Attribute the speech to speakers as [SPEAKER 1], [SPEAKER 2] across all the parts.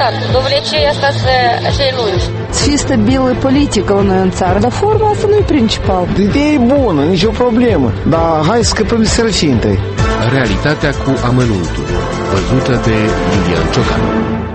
[SPEAKER 1] important. Dovlecei asta să-i lungi.
[SPEAKER 2] Să fie stabilă politică la noi în țară, dar forma asta nu e principal.
[SPEAKER 3] Ideea e bună, nicio problemă, dar hai să scăpăm de sărăcie întâi.
[SPEAKER 4] Realitatea cu amănuntul, văzută de Lilian Ciocanu.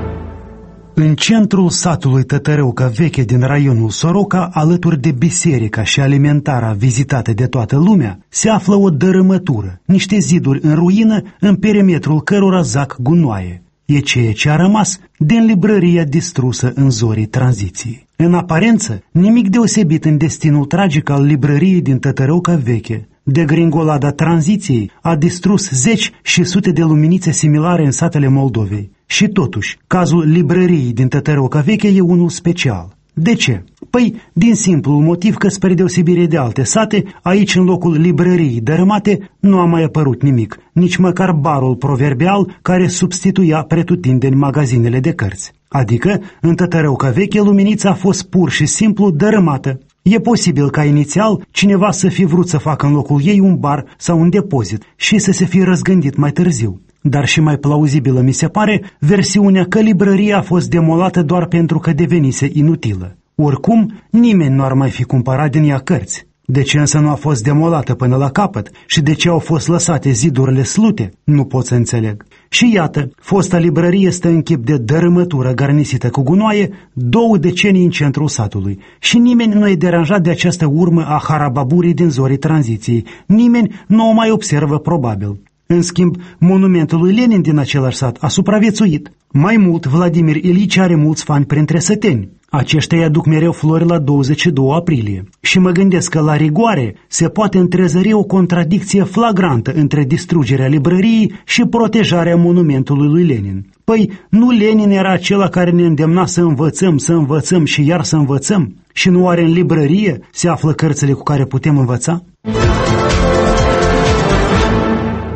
[SPEAKER 5] În centrul satului Tătărăuca Veche din raionul Soroca, alături de biserica și alimentarea vizitată de toată lumea, se află o dărâmătură, niște ziduri în ruină în perimetrul cărora zac gunoaie. E ceea ce a rămas din librăria distrusă în zorii tranziției. În aparență, nimic deosebit în destinul tragic al librăriei din Tătărăuca Veche. Degringolada tranziției a distrus zeci și sute de luminițe similare în satele Moldovei. Și totuși, cazul librăriei din Tătărăuca Veche e unul special. De ce? Păi, din simplul motiv că, spre deosebire de alte sate, aici, în locul librăriei dărâmate, nu a mai apărut nimic, nici măcar barul proverbial care substituia pretutindeni magazinele de cărți. Adică, în Tătărăuca Veche, luminița a fost pur și simplu dărâmată. E posibil ca inițial cineva să fi vrut să facă în locul ei un bar sau un depozit și să se fi răzgândit mai târziu. Dar și mai plauzibilă mi se pare versiunea că librăria a fost demolată doar pentru că devenise inutilă. Oricum, nimeni nu ar mai fi cumpărat din ea cărți. De ce însă nu a fost demolată până la capăt și de ce au fost lăsate zidurile slute, nu pot să înțeleg. Și iată, fosta librărie stă în chip de dărâmătură garnisită cu gunoaie 2 decenii în centrul satului și nimeni nu e deranjat de această urmă a harababurii din zorii tranziției. Nimeni nu o mai observă probabil. În schimb, monumentul lui Lenin din același sat a supraviețuit. Mai mult, Vladimir Ilici are mulți fani printre săteni. Aceștia îi aduc mereu flori la 22 aprilie. Și mă gândesc că la rigoare se poate întrezări o contradicție flagrantă între distrugerea librăriei și protejarea monumentului lui Lenin. Păi, nu Lenin era acela care ne îndemna să învățăm și iar să învățăm? Și nu oare în librărie se află cărțile cu care putem învăța?